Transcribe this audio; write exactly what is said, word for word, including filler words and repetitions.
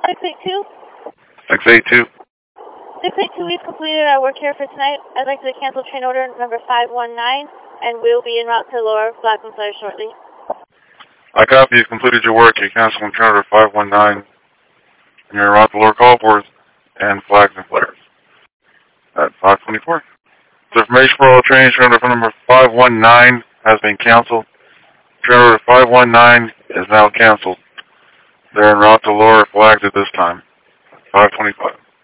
six eight two? six eight two. six eight two, we've completed our work here for tonight. I'd like to cancel train order number five one nine, and we'll be en route to Lower Flags and Flares shortly. I copy. You've completed your work. You canceled train order five one nine. And you're en route to Lower Culverboards and Flags and Flares at five twenty-four. So information for all trains, train order number five one nine has been canceled. Train order five one nine is now canceled. They're en route to Lower Flags at this time, five twenty-five.